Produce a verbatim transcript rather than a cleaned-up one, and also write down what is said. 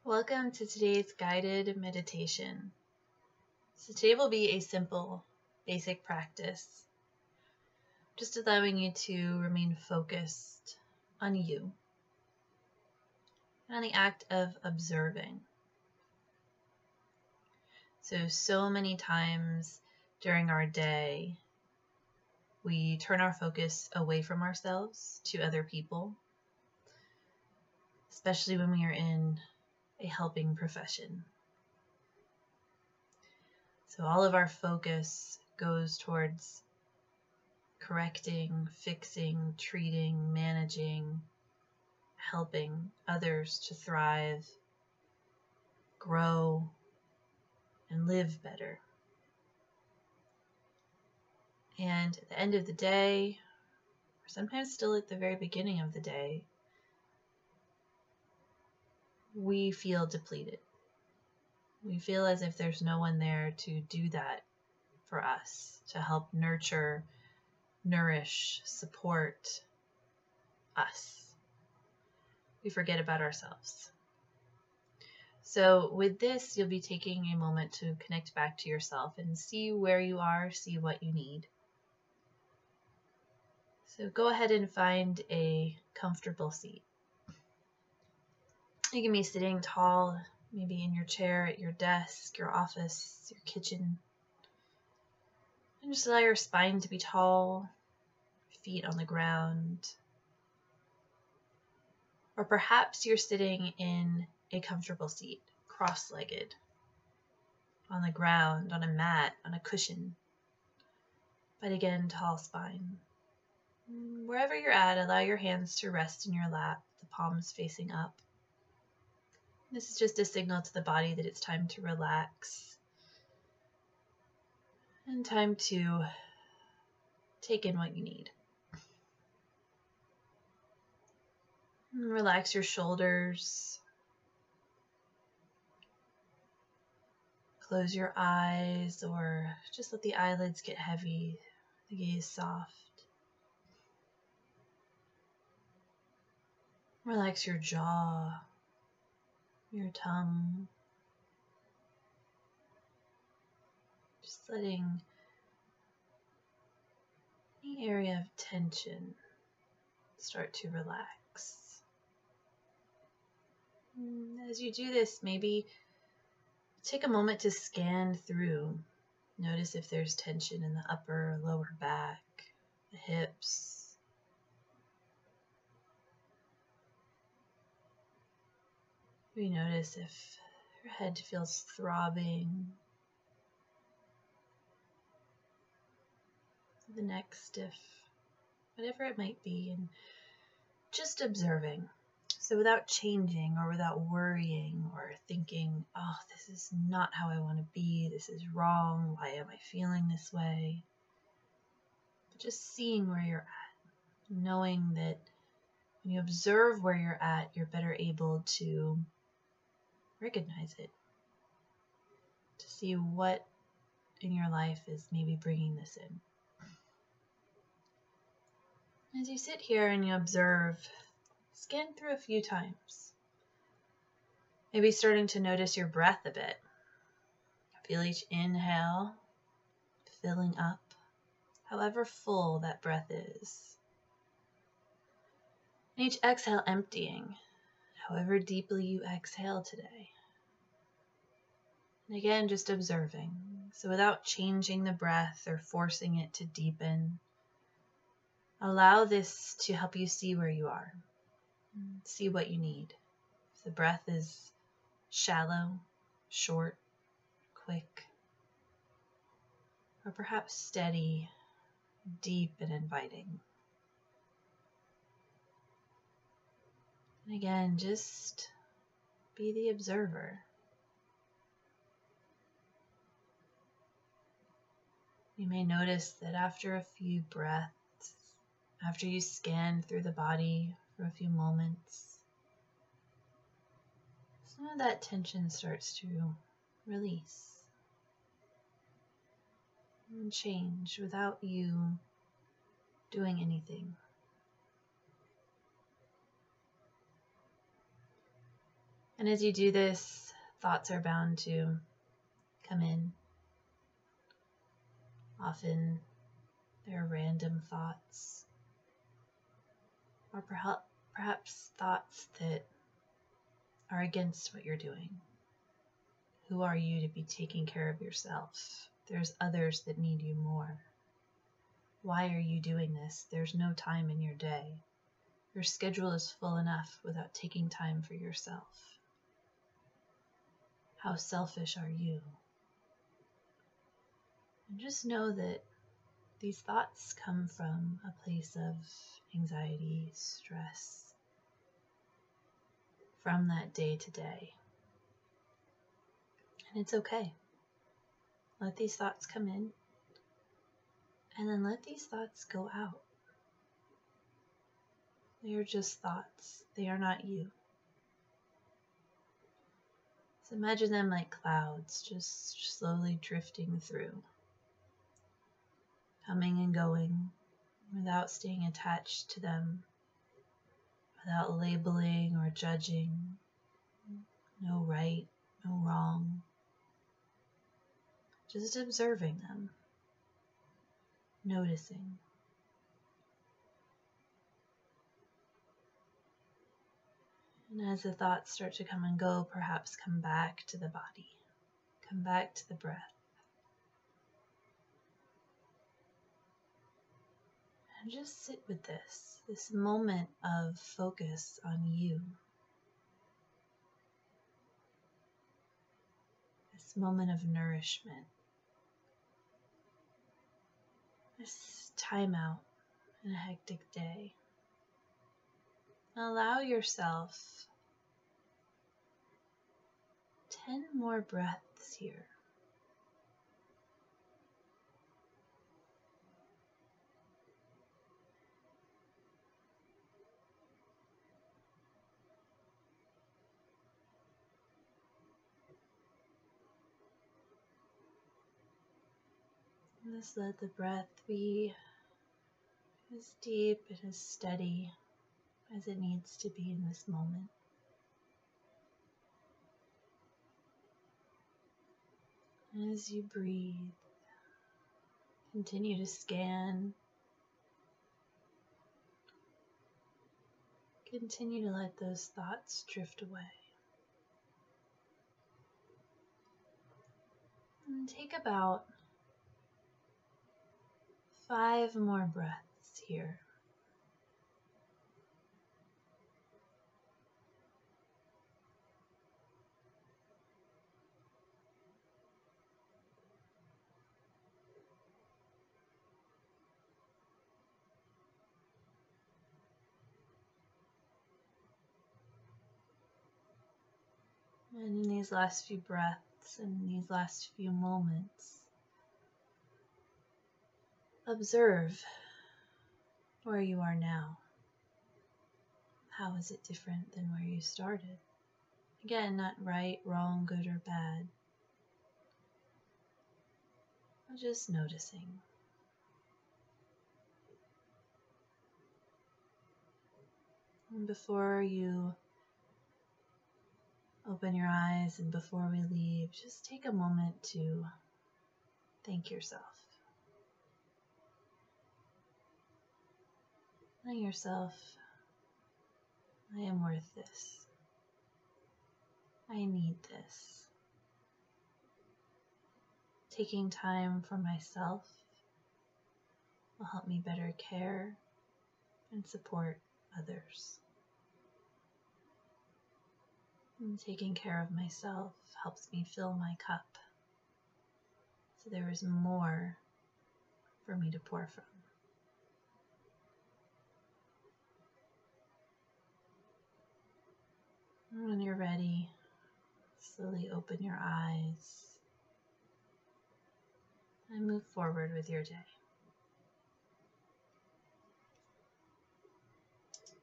Welcome to today's guided meditation. So today will be a simple, basic practice, just allowing you to remain focused on you and on the act of observing. So, so many times during our day, we turn our focus away from ourselves to other people, especially when we are in a helping profession. So all of our focus goes towards correcting, fixing, treating, managing, helping others to thrive, grow, and live better. And at the end of the day, or sometimes still at the very beginning of the day, we feel depleted. We feel as if there's no one there to do that for us, to help nurture, nourish, support us. We forget about ourselves. So with this, you'll be taking a moment to connect back to yourself and see where you are, see what you need. So go ahead and find a comfortable seat. You can be sitting tall, maybe in your chair at your desk, your office, your kitchen. And just allow your spine to be tall, feet on the ground. Or perhaps you're sitting in a comfortable seat, cross-legged, on the ground, on a mat, on a cushion. But again, tall spine. Wherever you're at, allow your hands to rest in your lap, the palms facing up. This is just a signal to the body that it's time to relax and time to take in what you need. Relax your shoulders. Close your eyes or just let the eyelids get heavy, the gaze soft. Relax your jaw, your tongue. Just letting any area of tension start to relax. As you do this, maybe take a moment to scan through. Notice if there's tension in the upper or lower back, the hips. Maybe notice if your head feels throbbing, the neck stiff, whatever it might be, and just observing. So without changing or without worrying or thinking, oh, this is not how I want to be, this is wrong, why am I feeling this way? But just seeing where you're at, knowing that when you observe where you're at, you're better able to recognize it, to see what in your life is maybe bringing this in. As you sit here and you observe, scan through a few times. Maybe starting to notice your breath a bit. Feel each inhale filling up, however full that breath is. And each exhale emptying, however deeply you exhale today. And again, just observing. So without changing the breath or forcing it to deepen, allow this to help you see where you are. See what you need. If the breath is shallow, short, quick, or perhaps steady, deep, and inviting. And again, just be the observer. You may notice that after a few breaths, after you scan through the body for a few moments, some of that tension starts to release and change without you doing anything. And And as you do this, thoughts are bound to come in. Often they're random thoughts, or perhaps, perhaps thoughts that are against what you're doing. Who are you to be taking care of yourself? There's others that need you more. Why are you doing this? There's no time in your day. Your schedule is full enough without taking time for yourself. How selfish are you? And just know that these thoughts come from a place of anxiety, stress, from that day to day. And it's okay. Let these thoughts come in, and then let these thoughts go out. They are just thoughts. They are not you. So imagine them like clouds, just slowly drifting through, coming and going without staying attached to them, without labeling or judging. No right, no wrong. Just observing them, noticing. And as the thoughts start to come and go, perhaps come back to the body, come back to the breath. And just sit with this, this moment of focus on you. This moment of nourishment. This time out in a hectic day. Allow yourself ten more breaths here. Just let the breath be as deep and as steady as it needs to be in this moment. As you breathe, continue to scan. Continue to let those thoughts drift away. And take about five more breaths here. And in these last few breaths and in these last few moments, observe where you are now. How is it different than where you started? Again, not right, wrong, good, or bad. Just noticing. And before you open your eyes and before we leave, just take a moment to thank yourself. Tell yourself, I am worth this. I need this. Taking time for myself will help me better care and support others. And taking care of myself helps me fill my cup, so there is more for me to pour from. And when you're ready, slowly open your eyes and move forward with your day.